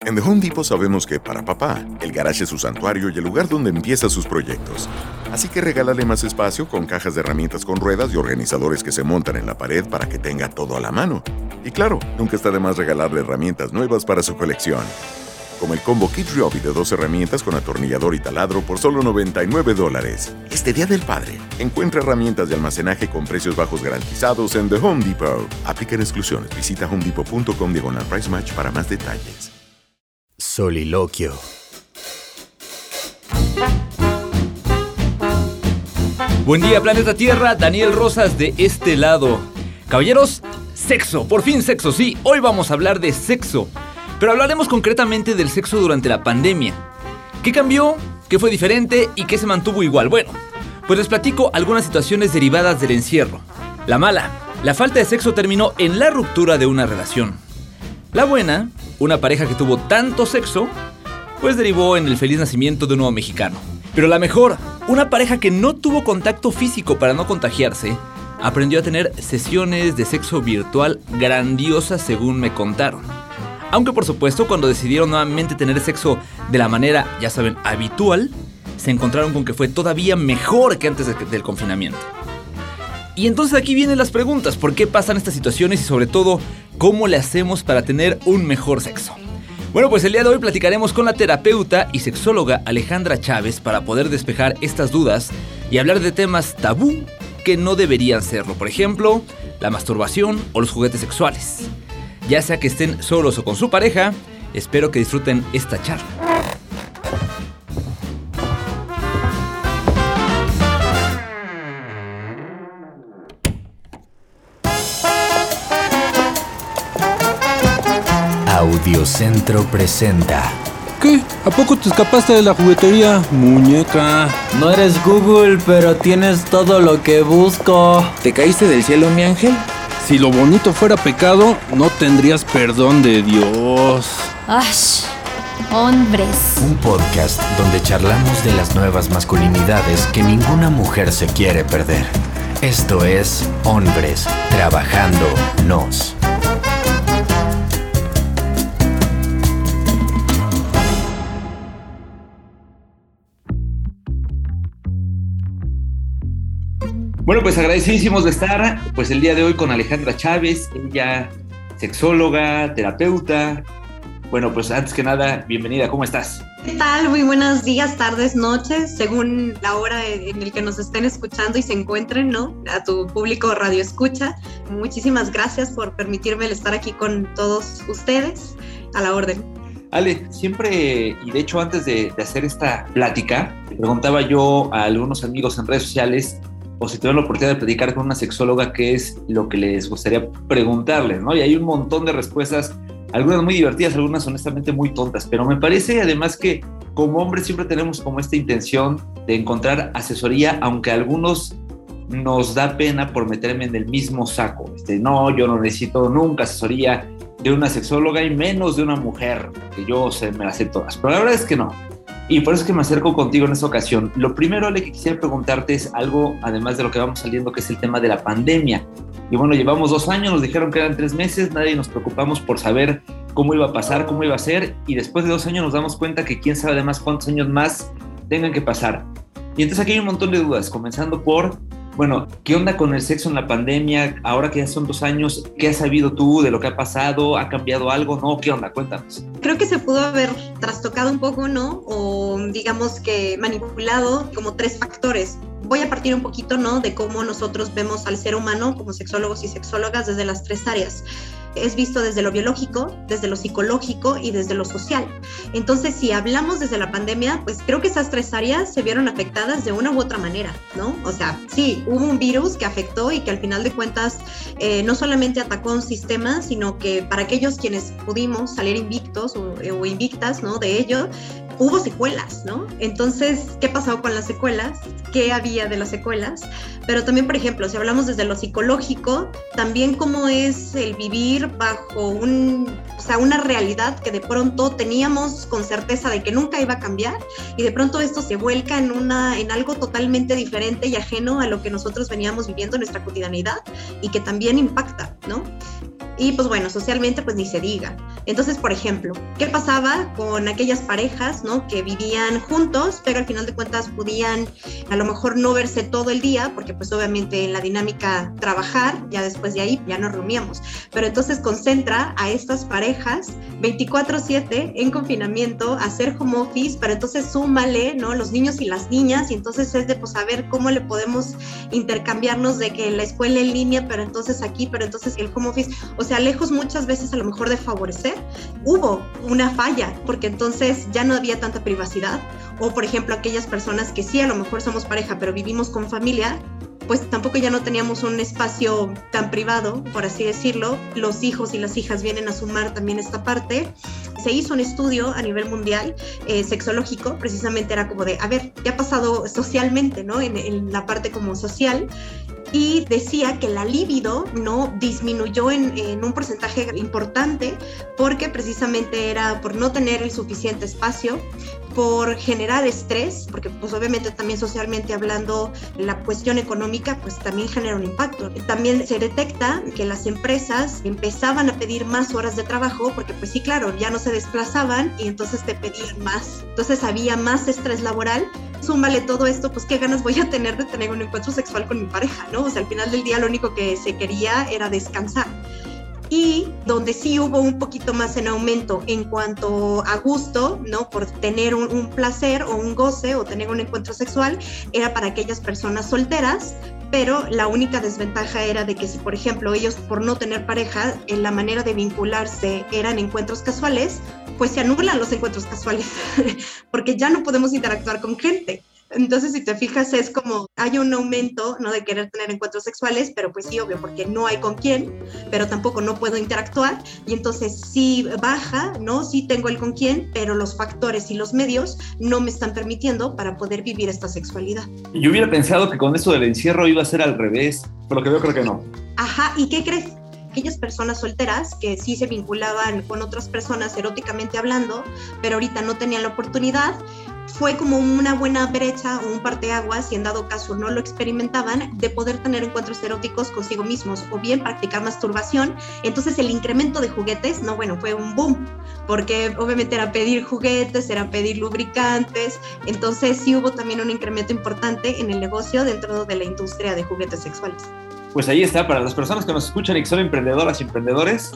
En The Home Depot sabemos que para papá, el garage es su santuario y el lugar donde empieza sus proyectos. Así que regálale más espacio con cajas de herramientas con ruedas y organizadores que se montan en la pared para que tenga todo a la mano. Y claro, nunca está de más regalarle herramientas nuevas para su colección. Como el combo Kid Ryobi de 2 herramientas con atornillador y taladro por solo $99. Este Día del Padre, encuentra herramientas de almacenaje con precios bajos garantizados en The Home Depot. Aplican exclusiones. Visita homedepot.com/price match para más detalles. Soliloquio. Buen día, planeta Tierra. Daniel Rosas de este lado. Caballeros, sexo. Por fin sexo, sí. Hoy vamos a hablar de sexo. Pero hablaremos concretamente del sexo durante la pandemia. ¿Qué cambió? ¿Qué fue diferente? ¿Y qué se mantuvo igual? Bueno, pues les platico algunas situaciones derivadas del encierro. La mala, la falta de sexo terminó en la ruptura de una relación. La buena, una pareja que tuvo tanto sexo, pues derivó en el feliz nacimiento de un nuevo mexicano. Pero la mejor, una pareja que no tuvo contacto físico para no contagiarse, aprendió a tener sesiones de sexo virtual grandiosas según me contaron. Aunque por supuesto cuando decidieron nuevamente tener sexo de la manera, ya saben, habitual, se encontraron con que fue todavía mejor que antes del confinamiento. Y entonces aquí vienen las preguntas, ¿por qué pasan estas situaciones y sobre todo, cómo le hacemos para tener un mejor sexo? Bueno, pues el día de hoy platicaremos con la terapeuta y sexóloga Alejandra Chávez para poder despejar estas dudas y hablar de temas tabú que no deberían serlo. Por ejemplo, la masturbación o los juguetes sexuales. Ya sea que estén solos o con su pareja, espero que disfruten esta charla. Audiocentro presenta. ¿Qué? ¿A poco te escapaste de la juguetería, muñeca? No eres Google, pero tienes todo lo que busco. ¿Te caíste del cielo, mi ángel? Si lo bonito fuera pecado, no tendrías perdón de Dios. ¡Ash! Hombres. Un podcast donde charlamos de las nuevas masculinidades que ninguna mujer se quiere perder. Esto es Hombres Trabajando Nos. Bueno, pues agradecidísimos de estar pues el día de hoy con Alejandra Chávez, ella sexóloga, terapeuta. Bueno, pues antes que nada, bienvenida, ¿cómo estás? ¿Qué tal? Muy buenos días, tardes, noches, según la hora en el que nos estén escuchando y se encuentren, ¿no? A tu público radio escucha. Muchísimas gracias por permitirme el estar aquí con todos ustedes, a la orden. Ale, siempre, y de hecho antes de hacer esta plática, le preguntaba yo a algunos amigos en redes sociales o si tuvieron la oportunidad de platicar con una sexóloga, qué es lo que les gustaría preguntarles, ¿no? Y hay un montón de respuestas, algunas muy divertidas, algunas honestamente muy tontas, pero me parece además que como hombres siempre tenemos como esta intención de encontrar asesoría, aunque a algunos nos da pena por meterme en el mismo saco. No, yo no necesito nunca asesoría de una sexóloga y menos de una mujer, que yo me las sé todas, pero la verdad es que no. Y por eso es que me acerco contigo en esta ocasión. Lo primero, Ale, que quisiera preguntarte es algo, además de lo que vamos saliendo, que es el tema de la pandemia. Y bueno, llevamos 2 años, nos dijeron que eran 3 meses, nadie nos preocupamos por saber cómo iba a pasar, cómo iba a ser, y después de 2 años nos damos cuenta que quién sabe además cuántos años más tengan que pasar. Y entonces aquí hay un montón de dudas, comenzando por, bueno, ¿qué onda con el sexo en la pandemia? Ahora que ya son 2 años, ¿qué has sabido tú de lo que ha pasado? ¿Ha cambiado algo? ¿No? ¿Qué onda? Cuéntanos. Creo que se pudo haber trastocado un poco, ¿no? O digamos que manipulado como 3 factores. Voy a partir un poquito, ¿no? De cómo nosotros vemos al ser humano como sexólogos y sexólogas desde las 3 áreas. Es visto desde lo biológico, desde lo psicológico y desde lo social. Entonces, si hablamos desde la pandemia, pues creo que esas 3 áreas se vieron afectadas de una u otra manera, ¿no? O sea, sí, hubo un virus que afectó y que al final de cuentas no solamente atacó un sistema, sino que para aquellos quienes pudimos salir invictos o invictas, ¿no? De ello, hubo secuelas, ¿no? Entonces, ¿qué pasó con las secuelas? ¿Qué había de las secuelas? Pero también, por ejemplo, si hablamos desde lo psicológico, también cómo es el vivir bajo una realidad que de pronto teníamos con certeza de que nunca iba a cambiar y de pronto esto se vuelca en algo totalmente diferente y ajeno a lo que nosotros veníamos viviendo en nuestra cotidianidad y que también impacta, ¿no? Y pues bueno, socialmente pues ni se diga. Entonces, por ejemplo, ¿qué pasaba con aquellas parejas, ¿no? Que vivían juntos, pero al final de cuentas podían a lo mejor no verse todo el día, porque pues obviamente en la dinámica trabajar, ya después de ahí ya nos reuníamos. Pero entonces concentra a estas parejas 24/7 en confinamiento, a hacer home office, pero entonces súmale, ¿no? Los niños y las niñas, y entonces es de pues a ver cómo le podemos intercambiarnos de que la escuela en línea, pero entonces aquí, pero entonces el home office, o sea, lejos muchas veces a lo mejor de favorecer, hubo una falla, porque entonces ya no había tanta privacidad, o por ejemplo aquellas personas que sí a lo mejor somos pareja, pero vivimos con familia, pues tampoco ya no teníamos un espacio tan privado, por así decirlo. Los hijos y las hijas vienen a sumar también esta parte. Se hizo un estudio a nivel mundial sexológico, precisamente era como de, a ver, ¿qué ha pasado socialmente, ¿no? En la parte como social. Y decía que la libido no disminuyó en un porcentaje importante, porque precisamente era por no tener el suficiente espacio, por generar estrés, porque pues obviamente también socialmente hablando la cuestión económica pues también genera un impacto. También se detecta que las empresas empezaban a pedir más horas de trabajo, porque pues sí, claro, ya no se desplazaban y entonces te pedían más, entonces había más estrés laboral. Súmale todo esto, pues qué ganas voy a tener de tener un encuentro sexual con mi pareja, ¿no? O sea, al final del día lo único que se quería era descansar. Y donde sí hubo un poquito más en aumento en cuanto a gusto, ¿no? Por tener un placer o un goce o tener un encuentro sexual, era para aquellas personas solteras, pero la única desventaja era de que si, por ejemplo, ellos por no tener pareja, en la manera de vincularse eran encuentros casuales, pues se anulan los encuentros casuales, porque ya no podemos interactuar con gente. Entonces, si te fijas, es como hay un aumento, ¿no? De querer tener encuentros sexuales, pero pues sí, obvio, porque no hay con quién, pero tampoco no puedo interactuar, y entonces sí baja, ¿no? Sí tengo el con quién, pero los factores y los medios no me están permitiendo para poder vivir esta sexualidad. Yo hubiera pensado que con eso del encierro iba a ser al revés, pero lo que veo creo que no. Ajá, ¿y qué crees? Aquellas personas solteras que sí se vinculaban con otras personas eróticamente hablando, pero ahorita no tenían la oportunidad, fue como una buena brecha o un parteaguas, si en dado caso no lo experimentaban, de poder tener encuentros eróticos consigo mismos o bien practicar masturbación. Entonces el incremento de juguetes, no, bueno, fue un boom, porque obviamente era pedir juguetes, era pedir lubricantes, entonces sí hubo también un incremento importante en el negocio dentro de la industria de juguetes sexuales. Pues ahí está, para las personas que nos escuchan y que son emprendedoras y emprendedores,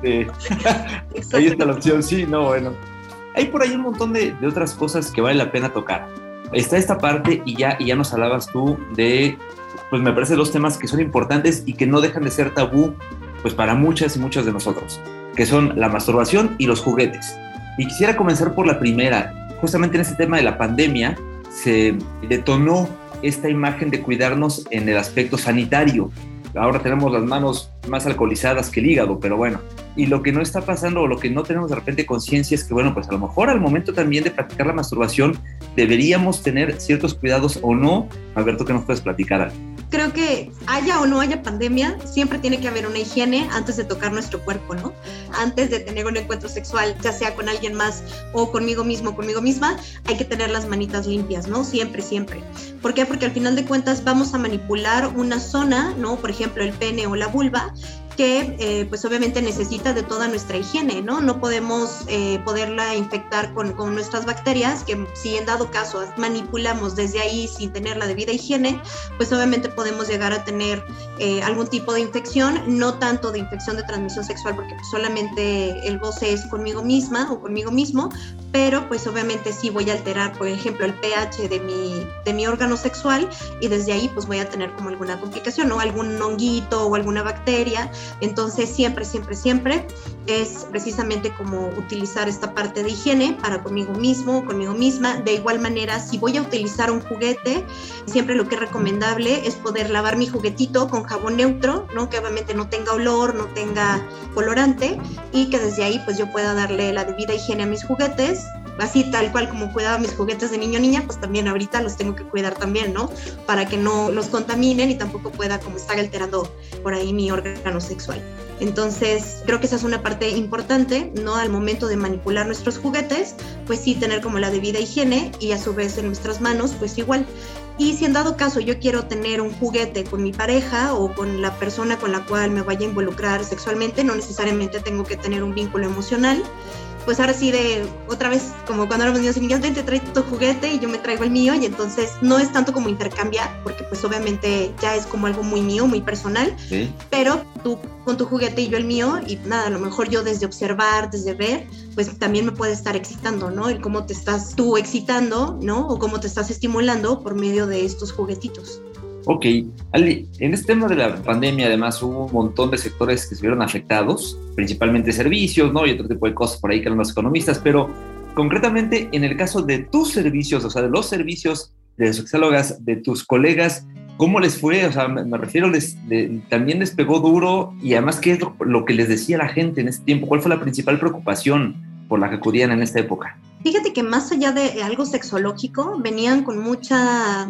ahí está la opción, sí, no, bueno. Hay por ahí un montón de otras cosas que vale la pena tocar. Está esta parte y ya nos hablabas tú de, pues me parece, dos temas que son importantes y que no dejan de ser tabú, pues para muchas y muchos de nosotros, que son la masturbación y los juguetes. Y quisiera comenzar por la primera. Justamente en este tema de la pandemia se detonó esta imagen de cuidarnos en el aspecto sanitario. Ahora tenemos las manos más alcoholizadas que el hígado, pero bueno. Y lo que no está pasando o lo que no tenemos de repente conciencia es que, bueno, pues a lo mejor al momento también de practicar la masturbación deberíamos tener ciertos cuidados o no. Alberto, ¿qué nos puedes platicar? Creo que haya o no haya pandemia, siempre tiene que haber una higiene antes de tocar nuestro cuerpo, ¿no? Antes de tener un encuentro sexual, ya sea con alguien más o conmigo mismo o conmigo misma, hay que tener las manitas limpias, ¿no? Siempre, siempre. ¿Por qué? Porque al final de cuentas vamos a manipular una zona, ¿no? Por ejemplo, el pene o la vulva, que pues obviamente necesita de toda nuestra higiene, ¿no? No podemos poderla infectar con nuestras bacterias, que si en dado caso manipulamos desde ahí sin tener la debida higiene, pues obviamente podemos llegar a tener algún tipo de infección, no tanto de infección de transmisión sexual, porque pues solamente el goce es conmigo misma o conmigo mismo, pero pues obviamente sí voy a alterar, por ejemplo, el pH de mi órgano sexual, y desde ahí pues voy a tener como alguna complicación, ¿no? Algún honguito o alguna bacteria. Entonces siempre es precisamente como utilizar esta parte de higiene para conmigo mismo, conmigo misma. De igual manera, si voy a utilizar un juguete, siempre lo que es recomendable es poder lavar mi juguetito con jabón neutro, ¿no? Que obviamente no tenga olor, no tenga colorante, y que desde ahí pues yo pueda darle la debida higiene a mis juguetes. Así tal cual como cuidaba mis juguetes de niño o niña, pues también ahorita los tengo que cuidar también, ¿no? Para que no los contaminen y tampoco pueda como estar alterando por ahí mi órgano sexual. Entonces creo que esa es una parte importante, ¿no? Al momento de manipular nuestros juguetes, pues sí tener como la debida higiene, y a su vez en nuestras manos, pues igual. Y si en dado caso yo quiero tener un juguete con mi pareja o con la persona con la cual me vaya a involucrar sexualmente, no necesariamente tengo que tener un vínculo emocional. Pues ahora sí, otra vez, como cuando éramos niños y niñas, ven, te trae tu juguete y yo me traigo el mío, y entonces no es tanto como intercambiar, porque pues obviamente ya es como algo muy mío, muy personal, ¿sí? Pero tú con tu juguete y yo el mío, y nada, a lo mejor yo desde observar, desde ver, pues también me puede estar excitando, ¿no? El cómo te estás tú excitando, ¿no? O cómo te estás estimulando por medio de estos juguetitos. Ok, Ali, en este tema de la pandemia además hubo un montón de sectores que se vieron afectados, principalmente servicios, ¿no? Y otro tipo de cosas por ahí que eran los economistas, pero concretamente en el caso de tus servicios, o sea, de los servicios de sexólogas, de tus colegas, ¿cómo les fue? O sea, me refiero, también les pegó duro, y además, ¿qué es lo que les decía la gente en este tiempo? ¿Cuál fue la principal preocupación por la que acudían en esta época? Fíjate que más allá de algo sexológico, venían con mucha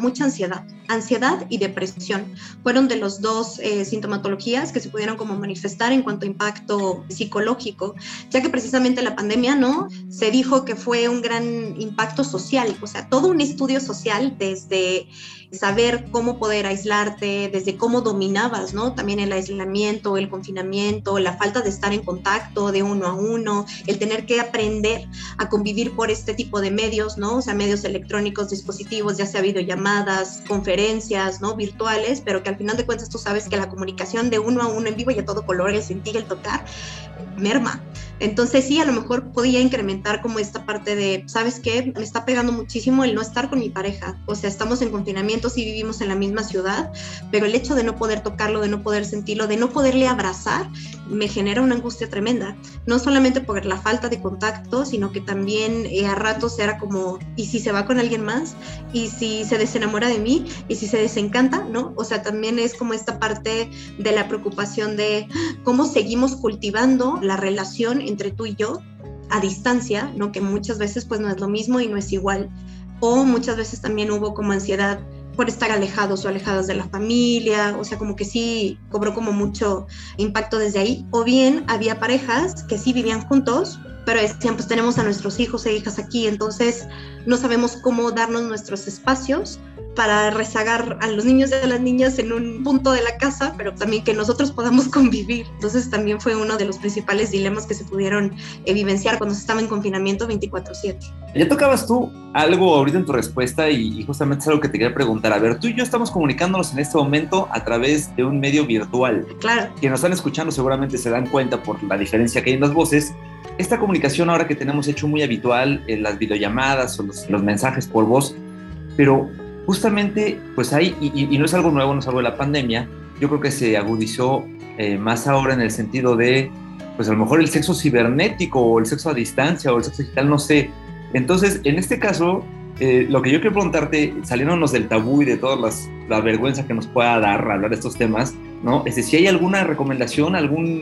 ansiedad y depresión. Fueron de los dos sintomatologías que se pudieron como manifestar en cuanto a impacto psicológico, ya que precisamente la pandemia, ¿no? Se dijo que fue un gran impacto social, o sea, todo un estudio social desde saber cómo poder aislarte, desde cómo dominabas, ¿no? También el aislamiento, el confinamiento, la falta de estar en contacto de uno a uno, el tener que aprender a convivir por este tipo de medios, ¿no? O sea, medios electrónicos, dispositivos, ya sea videollamadas, conferencias, ¿no? Virtuales, pero que al final de cuentas tú sabes que la comunicación de uno a uno en vivo y a todo color, el sentir, el tocar, merma. Entonces sí, a lo mejor podía incrementar como esta parte de, ¿sabes qué? Me está pegando muchísimo el no estar con mi pareja. O sea, estamos en confinamiento, sí vivimos en la misma ciudad, pero el hecho de no poder tocarlo, de no poder sentirlo, de no poderle abrazar, me genera una angustia tremenda. No solamente por la falta de contacto, sino que también a ratos era como, ¿y si se va con alguien más? ¿Y si se desenamora de mí? ¿Y si se desencanta? ¿No? O sea, también es como esta parte de la preocupación de cómo seguimos cultivando la relación entre tú y yo a distancia, ¿no? Que muchas veces pues no es lo mismo y no es igual. O muchas veces también hubo como ansiedad por estar alejados o alejadas de la familia, o sea, como que sí cobró como mucho impacto desde ahí. O bien había parejas que sí vivían juntos, pero decían, pues tenemos a nuestros hijos e hijas aquí, entonces no sabemos cómo darnos nuestros espacios para rezagar a los niños y a las niñas en un punto de la casa, pero también que nosotros podamos convivir. Entonces también fue uno de los principales dilemas que se pudieron vivenciar cuando se estaba en confinamiento 24/7. Ya tocabas tú algo ahorita en tu respuesta y justamente es algo que te quería preguntar. A ver, tú y yo estamos comunicándonos en este momento a través de un medio virtual. Claro. Quienes nos están escuchando seguramente se dan cuenta por la diferencia que hay en las voces. Esta comunicación ahora que tenemos hecho muy habitual, las videollamadas o los mensajes por voz, pero justamente, pues hay, y no es algo nuevo, no es algo de la pandemia, yo creo que se agudizó más ahora en el sentido de, pues a lo mejor el sexo cibernético o el sexo a distancia o el sexo digital, no sé. Entonces, en este caso, lo que yo quiero preguntarte, saliéndonos del tabú y de toda la vergüenza que nos pueda dar hablar de estos temas, ¿no? Es decir, si hay alguna recomendación,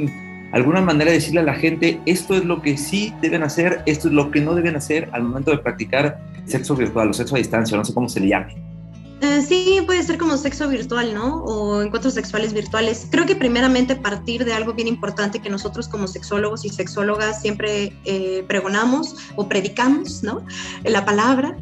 alguna manera de decirle a la gente, esto es lo que sí deben hacer, esto es lo que no deben hacer al momento de practicar sexo virtual o sexo a distancia, no sé cómo se le llame. Sí, puede ser como sexo virtual, ¿no? O encuentros sexuales virtuales. Creo que primeramente partir de algo bien importante que nosotros como sexólogos y sexólogas siempre pregonamos o predicamos, ¿no? La palabra,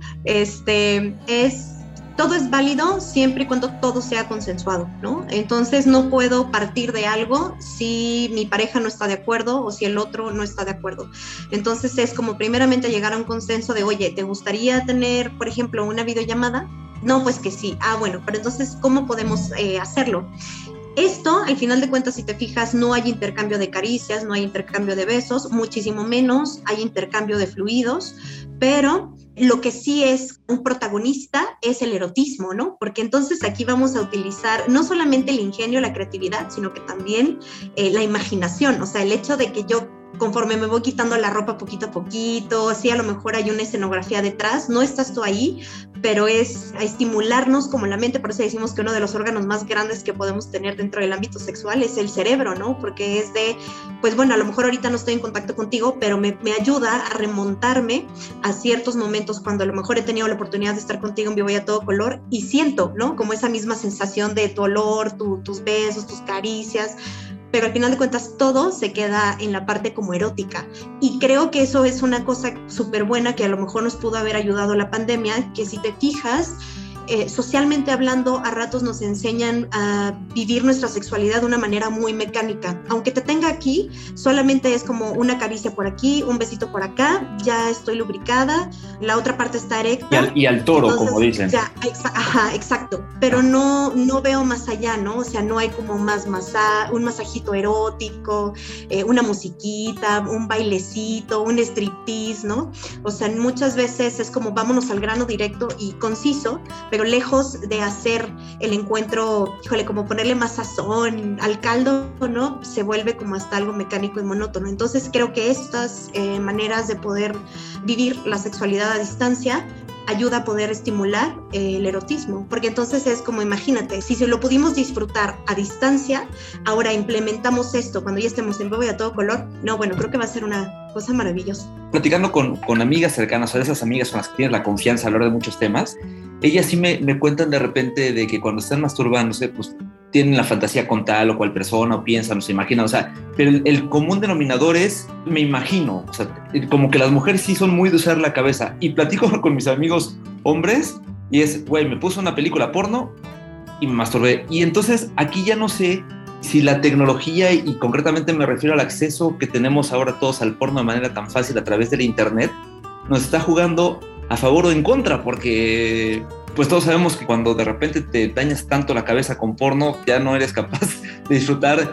todo es válido siempre y cuando todo sea consensuado, ¿no? Entonces no puedo partir de algo si mi pareja no está de acuerdo o si el otro no está de acuerdo. Entonces es como primeramente llegar a un consenso de, oye, ¿te gustaría tener, por ejemplo, una videollamada? No, pues que sí. Ah, bueno, pero entonces, ¿cómo podemos hacerlo? Esto, al final de cuentas, si te fijas, no hay intercambio de caricias, no hay intercambio de besos, muchísimo menos hay intercambio de fluidos, pero lo que sí es un protagonista es el erotismo, ¿no? Porque entonces aquí vamos a utilizar no solamente el ingenio, la creatividad, sino que también la imaginación, o sea, el hecho de que yo, conforme me voy quitando la ropa poquito a poquito, sí, a lo mejor hay una escenografía detrás, no estás tú ahí, pero es a estimularnos como la mente. Por eso decimos que uno de los órganos más grandes que podemos tener dentro del ámbito sexual es el cerebro, ¿no? Porque es de, pues bueno, a lo mejor ahorita no estoy en contacto contigo, pero me ayuda a remontarme a ciertos momentos cuando a lo mejor he tenido la oportunidad de estar contigo en vivo y a todo color y siento, ¿no? Como esa misma sensación de tu olor, tus besos, tus caricias, pero al final de cuentas todo se queda en la parte como erótica, y creo que eso es una cosa súper buena que a lo mejor nos pudo haber ayudado la pandemia, que si te fijas, socialmente hablando, a ratos nos enseñan a vivir nuestra sexualidad de una manera muy mecánica. Aunque te tenga aquí, solamente es como una caricia por aquí, un besito por acá, ya estoy lubricada, la otra parte está erecta. Y al toro, entonces, como dicen. Ya, exacto. Pero no veo más allá, ¿no? O sea, no hay como más un masajito erótico, una musiquita, un bailecito, un striptease, ¿no? O sea, muchas veces es como vámonos al grano directo y conciso, pero lejos de hacer el encuentro, híjole, como ponerle más sazón al caldo, ¿no? Se vuelve como hasta algo mecánico y monótono. Entonces creo que estas maneras de poder vivir la sexualidad a distancia ayuda a poder estimular el erotismo, porque entonces es como, imagínate, si se lo pudimos disfrutar a distancia, ahora implementamos esto cuando ya estemos en vivo y a todo color, no, bueno, creo que va a ser una cosa maravillosa. Platicando con amigas cercanas, o de esas amigas con las que tienes la confianza a hablar de muchos temas, ellas sí me cuentan de repente de que cuando están masturbándose, pues tienen la fantasía con tal o cual persona, o piensan, o se imaginan, o sea, pero el común denominador es, me imagino, o sea, como que las mujeres sí son muy de usar la cabeza, y platico con mis amigos hombres, y es, güey, me puse una película porno y me masturbé, y entonces aquí ya no sé si la tecnología, y concretamente me refiero al acceso que tenemos ahora todos al porno de manera tan fácil a través del internet, nos está jugando a favor o en contra, porque pues todos sabemos que cuando de repente te dañas tanto la cabeza con porno, ya no eres capaz de disfrutar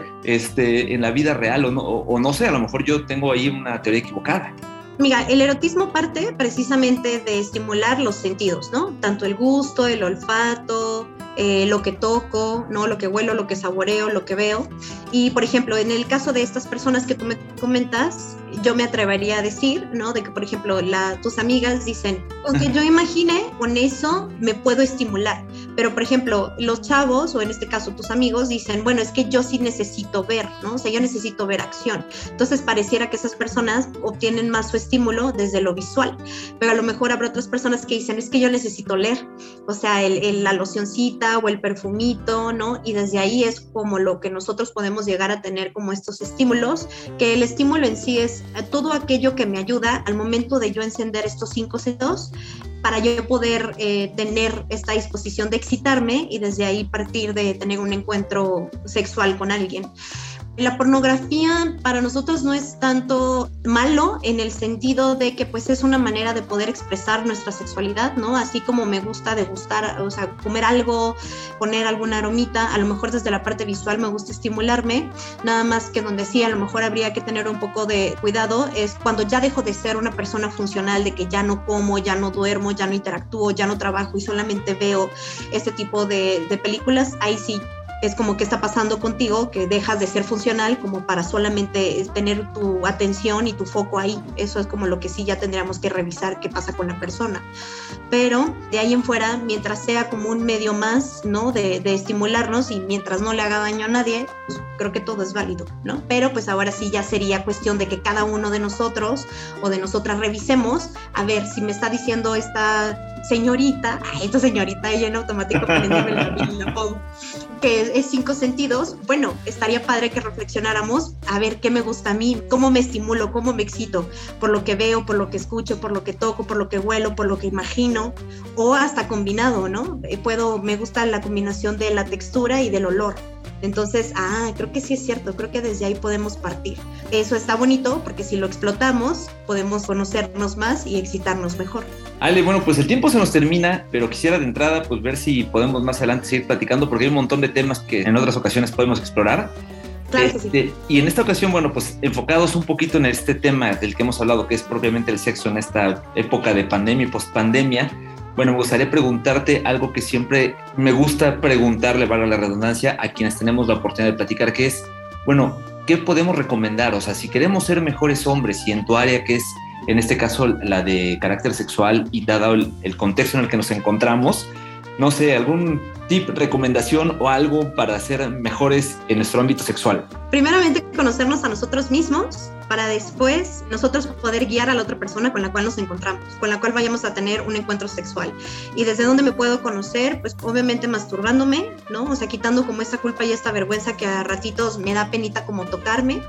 en la vida real, o no sé, a lo mejor yo tengo ahí una teoría equivocada. Mira, el erotismo parte precisamente de estimular los sentidos, ¿no? Tanto el gusto, el olfato, lo que toco, ¿no? Lo que huelo, lo que saboreo, lo que veo. Y, por ejemplo, en el caso de estas personas que tú me comentas, yo me atrevería a decir, ¿no? De que, por ejemplo, tus amigas dicen, aunque yo imaginé, con eso me puedo estimular. Pero, por ejemplo, los chavos, o en este caso tus amigos, dicen, bueno, es que yo sí necesito ver, ¿no? O sea, yo necesito ver acción. Entonces, pareciera que esas personas obtienen más su estímulo desde lo visual. Pero a lo mejor habrá otras personas que dicen, es que yo necesito leer. O sea, la locioncita o el perfumito, ¿no? Y desde ahí es como lo que nosotros podemos llegar a tener como estos estímulos, que el estímulo en sí es todo aquello que me ayuda al momento de yo encender estos 5 sentidos para yo poder tener esta disposición de excitarme y desde ahí partir de tener un encuentro sexual con alguien. La pornografía para nosotros no es tanto malo en el sentido de que pues es una manera de poder expresar nuestra sexualidad, ¿no? Así como me gusta degustar, o sea, comer algo, poner alguna aromita, a lo mejor desde la parte visual me gusta estimularme, nada más que donde sí a lo mejor habría que tener un poco de cuidado es cuando ya dejo de ser una persona funcional, de que ya no como, ya no duermo, ya no interactúo, ya no trabajo y solamente veo este tipo de películas, ahí sí es como que está pasando contigo, que dejas de ser funcional como para solamente tener tu atención y tu foco ahí. Eso es como lo que sí ya tendríamos que revisar qué pasa con la persona. Pero de ahí en fuera, mientras sea como un medio más, ¿no? de estimularnos y mientras no le haga daño a nadie, pues creo que todo es válido, ¿no? Pero pues ahora sí ya sería cuestión de que cada uno de nosotros o de nosotras revisemos, a ver si me está diciendo esta señorita, ella en automático poniéndome la pongo, que es 5 sentidos, bueno, estaría padre que reflexionáramos a ver qué me gusta a mí, cómo me estimulo, cómo me excito, por lo que veo, por lo que escucho, por lo que toco, por lo que huelo, por lo que imagino, o hasta combinado, ¿no? Me gusta la combinación de la textura y del olor. Entonces, creo que sí es cierto, creo que desde ahí podemos partir. Eso está bonito porque si lo explotamos, podemos conocernos más y excitarnos mejor. Ale, bueno, pues el tiempo se nos termina, pero quisiera de entrada pues ver si podemos más adelante seguir platicando porque hay un montón de temas que en otras ocasiones podemos explorar. Claro que sí. Y en esta ocasión, bueno, pues enfocados un poquito en este tema del que hemos hablado, que es propiamente el sexo en esta época de pandemia y post-pandemia. Bueno, me gustaría preguntarte algo que siempre me gusta preguntarle, valga la redundancia, a quienes tenemos la oportunidad de platicar, que es, bueno, ¿qué podemos recomendar? O sea, si queremos ser mejores hombres y en tu área, que es en este caso la de carácter sexual y dado el contexto en el que nos encontramos, no sé, algún tip, recomendación o algo para ser mejores en nuestro ámbito sexual. Primeramente, conocernos a nosotros mismos para después nosotros poder guiar a la otra persona con la cual nos encontramos, con la cual vayamos a tener un encuentro sexual. ¿Y desde dónde me puedo conocer? Pues obviamente masturbándome, ¿no? O sea, quitando como esta culpa y esta vergüenza que a ratitos me da penita como tocarme.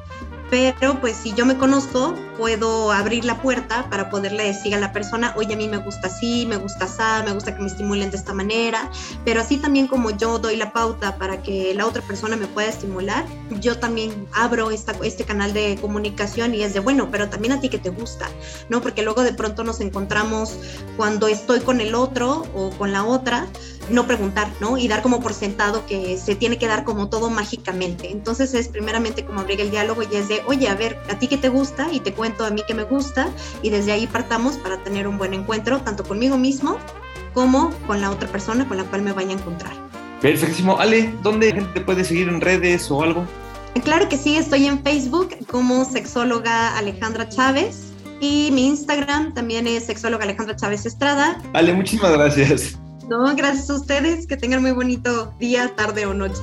Pero pues si yo me conozco, puedo abrir la puerta para poderle decir a la persona, oye, a mí me gusta así, me gusta así, me gusta que me estimulen de esta manera, pero así también como yo doy la pauta para que la otra persona me pueda estimular, yo también abro este canal de comunicación y es de, bueno, pero también a ti que te gusta, ¿no? Porque luego de pronto nos encontramos cuando estoy con el otro o con la otra, no preguntar, ¿no? Y dar como por sentado que se tiene que dar como todo mágicamente. Entonces es primeramente como abrir el diálogo y es de, oye, a ver, ¿a ti qué te gusta? Y te cuento a mí qué me gusta, y desde ahí partamos para tener un buen encuentro, tanto conmigo mismo como con la otra persona con la cual me vaya a encontrar. Perfectísimo. Ale, ¿dónde la gente te puede seguir en redes o algo? Claro que sí, estoy en Facebook como sexóloga Alejandra Chávez, y mi Instagram también es sexóloga Alejandra Chávez Estrada. Ale, muchísimas gracias. No, gracias a ustedes, que tengan muy bonito día, tarde o noche.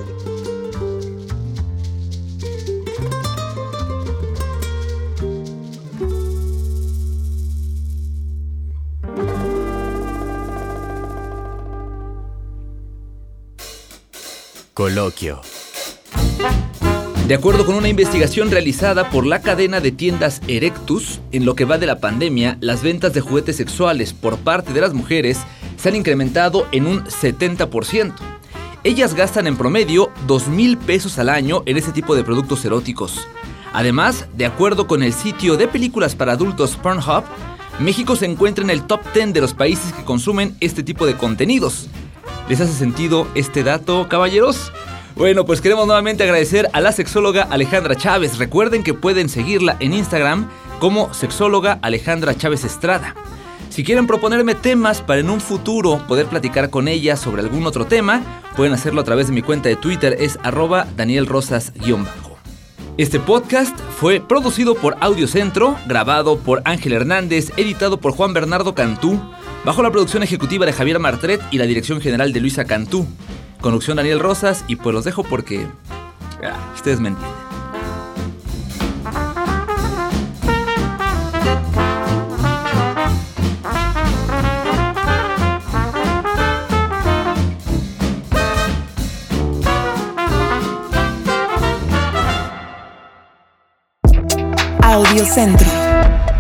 Coloquio. De acuerdo con una investigación realizada por la cadena de tiendas Erectus, en lo que va de la pandemia, las ventas de juguetes sexuales por parte de las mujeres se han incrementado en un 70%. Ellas gastan en promedio 2,000 pesos al año en ese tipo de productos eróticos. Además, de acuerdo con el sitio de películas para adultos Pornhub, México se encuentra en el top 10 de los países que consumen este tipo de contenidos. ¿Les hace sentido este dato, caballeros? Bueno, pues queremos nuevamente agradecer a la sexóloga Alejandra Chávez. Recuerden que pueden seguirla en Instagram como sexóloga Alejandra Chávez Estrada. Si quieren proponerme temas para en un futuro poder platicar con ella sobre algún otro tema, pueden hacerlo a través de mi cuenta de Twitter, es @DanielRosas_. Este podcast fue producido por Audiocentro, grabado por Ángel Hernández, editado por Juan Bernardo Cantú, bajo la producción ejecutiva de Javier Martret y la dirección general de Luisa Cantú. Conducción Daniel Rosas, y pues los dejo porque ustedes me entienden. Audiocentro.